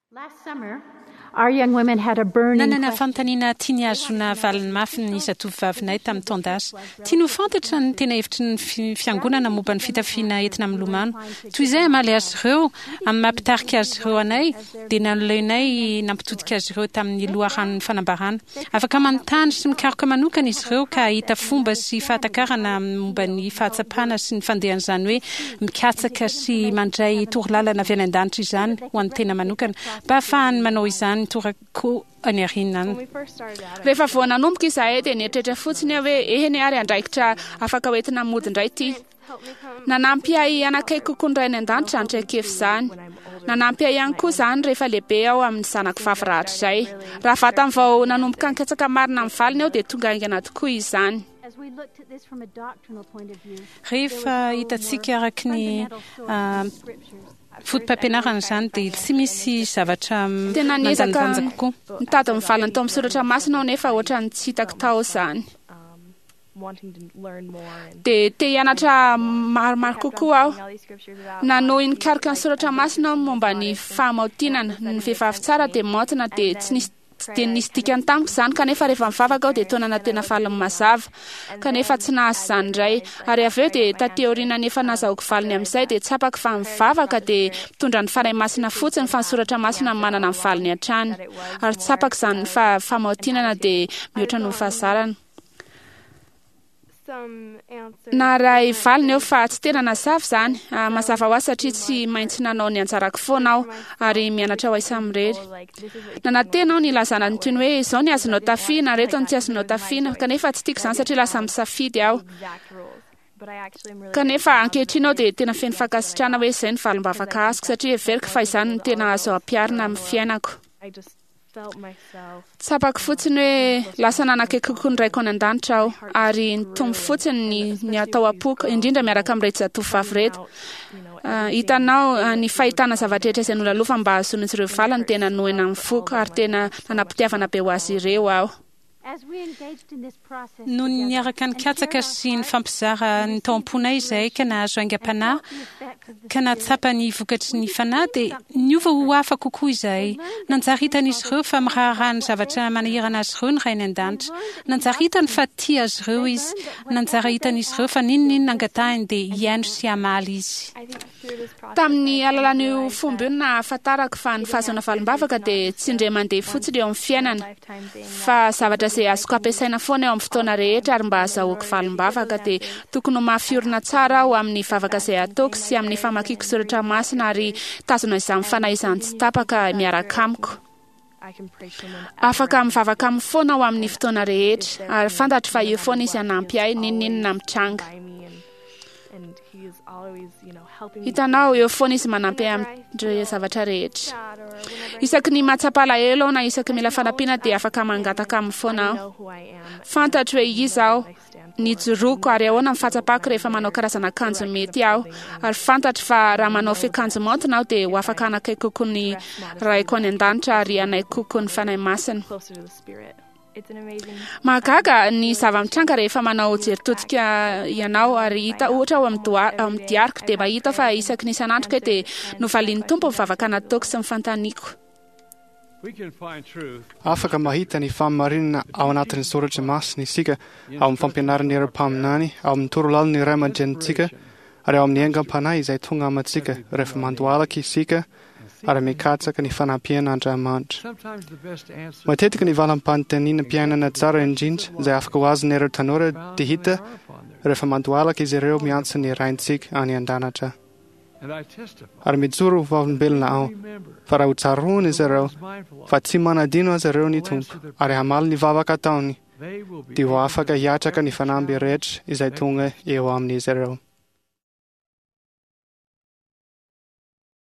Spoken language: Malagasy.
Last summer, our young women had a burning Nanana fantanina tiany azona valiny mafy ny zatovivavinay tamin'ny taondasa. Tiany ho fantatra ny tena hevitry ny fiangonana momba ny fitafiana entina milomano. Toy izay hamaly azy ireo, amin'ny mampitarika azy ireo anay, dia naleonay nampitodika azy ireo tamin'ny loharan'ny fanambarana. Afaka manontany sy mikaroka manokana izy ireo ka hita fomba sy fahatakarana momba ny fahatsapana sy ny fandehan'izany hoe mikatsaka sy mandray torolalana avy any an-danitra izany ho an'ny tena manokana. Mba ahafahany manao izany torako any aorianany. Rehefa vao nanomboka izahay dia nieritreritra fotsiny aho hoe eheny ary andraikitra afaka hoentina mody indray ity. Nanampy ahy anakay kokoa ny ray any an-danitra antraikefy izany. Nanampy ahy ihany koa izany rehefa lehibe aho amin'ny zanako favoratra izay. Raha vatany vao nanomboka nikatsaka marina amin'ny valiny aho dia tonga aingana tokoa izany. Rehefa hitantsika araky ny fotom-pampianarana izany dia tsy misy zavatra tena niezaka kokoa. Mitady mivalana tao amin'ny soratra masina aho nefa ohatra ny tsy hitako tao izany. Dia te hianatra maromaro kokoa aho. Nanohy nikaroka ny soratra masina momba ny fahamaontinana. Ny vehivavy tsara dia maontina dia tsy nisy dikany tamiko izany kanefa rehefa mivavaka aho dia taonana tena valiny mazava kanefa tsy nahazo izany indray ary avy eo dia taty aoriana nefa nahazoako valiny amin'izay dia tsapako fa mivavaka dia mitondra ny fanahy masina fotsiny fa ny soratra masina manana ny valiny hatrany ary tsapako izany fahamaontinana dia mihoatra ny fahazarana. Na ray valiny eo fa tsy tena nazava izany mazava ho azy satria tsy maintsy nanao ny anjarako foana aho ary mianatra ho ahy samirery. Nanantena aho nilazana ny toy ny hoe izao ny azonao tafiana reto ny tsy azonao tafiana kanefa tsy tiako izany satria lasa misafidy aho. Kanefa ankehitriny aho dia tena feno fankasitrahana hoe izay ny valim-bavaka azoko satria everiko fa izany no tena azo ampiarina amin'ny fiainako. Tsapako fotsiny hoe lasa nanakaiky kokoa ny raiko any an-danitra aho ary nitombo fotsiny ny atao apoka indrindra miaraka amin'ireto zatovovavy reto. Hitanao ny fahitana zavatra izay nolalova mba ahazoana ireo valany tena nohena mifoka ary tena nanam-pitiavana be ho azy ireo aho. Noho niaraka nikatsaka sy ny fampizara ny tao am-ponay izay ka nahazo aingam-panahy ka nahatsapa ny vokatry ny fanahy dia niova ho hafa kokoa izay. Nanjary hitan'izy ireo fa miraharaha ny zavatra manahirana azy ireo ny ray any an-danitra. Nanjary hitany fa tia azy ireo izy. Nanjary hitan'izy ireo fa ninon'inona angatahiny dia hiaino sy hamaly izy. Tamin'ny alalan'io fomba io nahafantarako fa ny fahazoana valim-bavaka dia tsy indray mandeha fotsiny eo amin'ny fiainana fa zavatra izay azoko ampiasaina foana eo amin'ny fotoana rehetra ary mba ahazoako valim-bavaka dia tokony ho mafiorina tsara aho amin'ny vavaka izay ataoko sy amin'ny famakiako soratra masina ary tazona izany fanahy izany tsy tapaka miaraka amiko. Afaka mivavaka amin'ny foana aho amin'ny fotoana rehetra ary fantatro fa io foana izy hanampy ahy ninon'inona mitranga. Hitanao eo foana izy manampy amin'ny zavatra rehetra. Isaky ny mahatsapa alahelo aho na isaky mila fanampiana dia afaka mangataka amin'ny foana aho. Fantatro hoe iza aho nijoroako ary ahoana ny fahatsapako rehefa manao karazana akanjo mety aho ary fantatro fa raha manao fiakanjo maontina aho dia ho afaka anakay kokoa ny raiko any an-danitra ary anay kokoa ny fanahy masina. Mahagaga ny zava-mitranga rehefa manao jeritodika ianao ary hita ohatra ao amin'ny diariko dia mahita fa isaky ny isan'andro dia novalian'ny tompo mivavaka nataoko sy mifantaniako. Afaka mahita ny fahamarinana ao anatin'ny soratra masina isika ao amin'ny fampianarana era-paminany, ao amin'ny torolaliny iray aman-drenitsika ary ao amin'ny aingam-panahy izay tonga amantsika rehefa mandohalaka isika ary mikatsaka ny fanampiana Andriamanitra. Matetika ny valam-panontaniana mpiainana tsara indrindra izay afaka ho azon'ny ireo tanora dia hita rehefa mandohalaka izy ireo miantso ny raintsika any an-danitra. Ary mijoro vavolombelona ao fa raha ho tsaroana izy ireo fa tsy manadino azy ireo ny tompo ary hamaly ny vavaka ataony dia ho afaka hiatraka ny fanamby rehetra izay tonga eo amin'izy ireo.